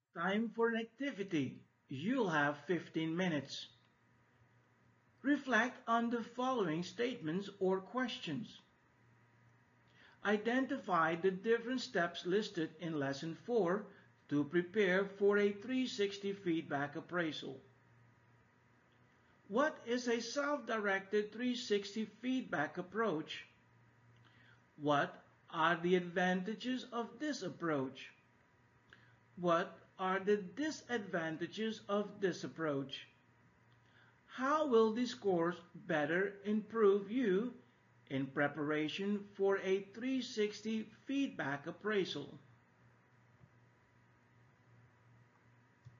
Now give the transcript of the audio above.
Time for an activity. You'll have 15 minutes. Reflect on the following statements or questions. Identify the different steps listed in Lesson 4 to prepare for a 360 feedback appraisal. What is a self-directed 360 feedback approach? What are the advantages of this approach? What are the disadvantages of this approach? How will this course better improve you in preparation for a 360 feedback appraisal?